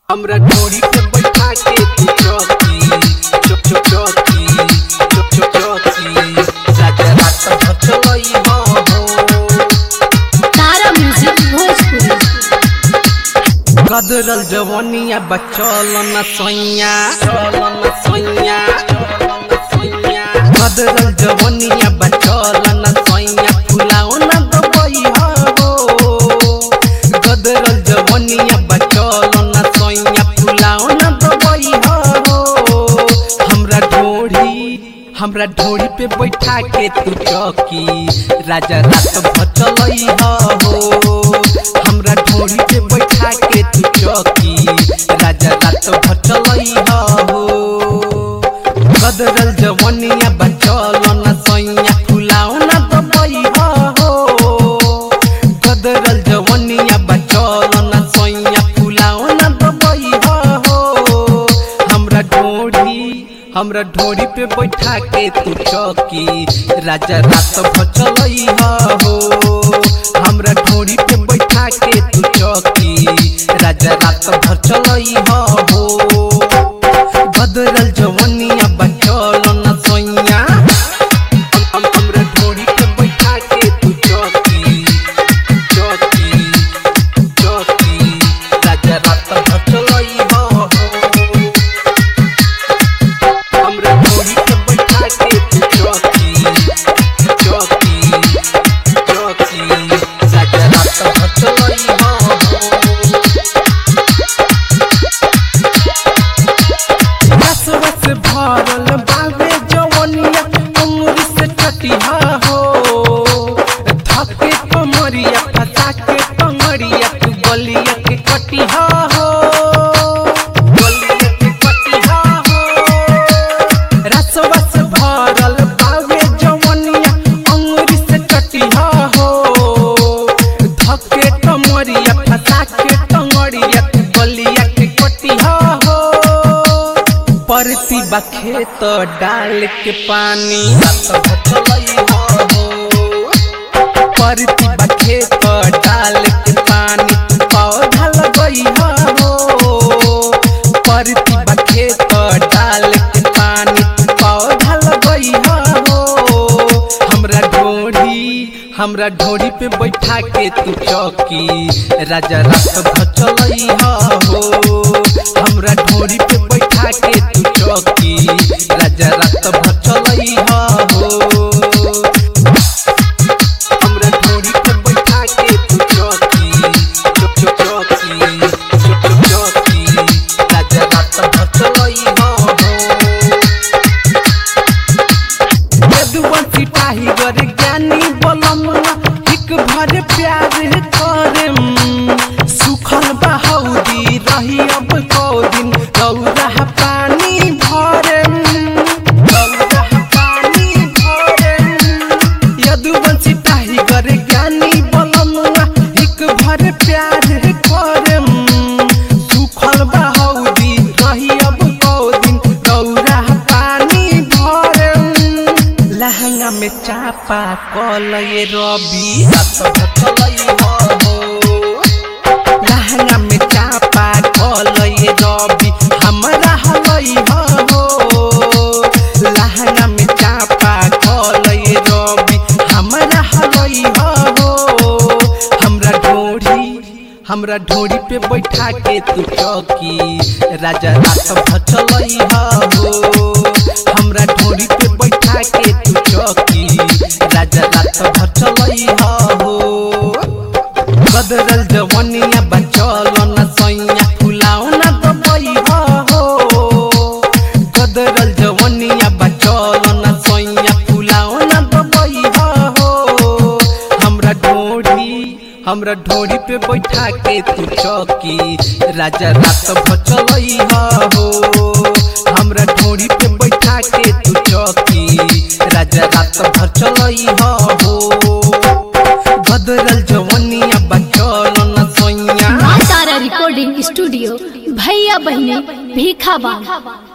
हमरा डोरी पे बैठा के तू चौकी चौकी राजा रात भर चलई हो तारा म्यूजिक भोजपुरी। गदरल जवानिया बचल न सोइया गदरल जवानिया बचल न सोइया फुलाओ न दबई हो गदरल जवानिया बचल न सोइया फुलाओ न दबई हो हमरा ढोरी पे बैठा के तू चौकी राजा रात भर चलई हो हमरा ढोरी पे बैठा के तू चौकी राजा रात भर चलई हो गदरल जवानिया बचल न सोइया फुलाओ न दबई हो गदरल जवानिया बचल न सोइया फुलाओ न दबई हो हमरा ढोरी पे बैठा के तू चौकी राजा रात भर चलई हो हमरा ढोरी पे बैठा के तू चौकी राजा रात भर चलई हो गदरल जवानिया बचल न सोइया हमरा ढोरी पे बैठा के तू चौकी राजा रात भर चलई हो हमरा ढोरी पे बैठा के तू चौकी राजा रात भर चलई हो बस भरल बावे जवनिया उम्र से कटिहा हो धके कमरिया फसा के कमरिया तू गलिया के कटिहा हो रसवस भरल बावे जवनिया उम्र से कटिहा हो धके कमरिया फसा के कमरिया तू गलिया के कटिहा हो परती बा खेत डाल के पानी परती बा खेत डाल के पानी पौधा लगई हो परती बा खेत डाल के पानी पौधा लगई हो हमरा ढोरी पे बैठा के तू चौकी राजा रात भर चलई हो हमरा ढोरी पे बैठा के तू चौकी राजा रात भर चलई हो हमरा ढोरी पे बैठा के तू चौकी राजा रात भर चलई हो यदुवंशी टाइगर ज्ञानी बलमुआ एक भर प्यार करम सुखल बहाउदी रही अब को दिन रौरा पानी भरम यदुवंशी टाइगर ज्ञानी बलमुआ एक भर प्यार करम सुखल बहाउदी रही अब को दिन रौरा पानी भरम लहंगा में चापा कल ये रवि लहंगा में चापा कल ये रवि हमरा हलई हो लहंगा में चापा कल ये रवि हमरा हलई हो हमरा ढोरी पे बैठा के तू चौकी राजा रात भर चलई हो हमरा ढोरी पे बैठा के तू चौकी राजा रात भर चलई हो गदरल जवानिया बचल न सोइया फुलाओ न दबई हो गदरल जवानिया बचल न सोइया फुलाओ न दबई हो हमरा ढोरी पे बैठा के तू चौकी राजा रात भर चलई हो हमरा ढोरी पे बैठा के तू चौकी राजा रात भर चलई हो गदरल जवानिया बचल न सोइया तारा रिकॉर्डिंग स्टूडियो भैया बहने भीखा बांग।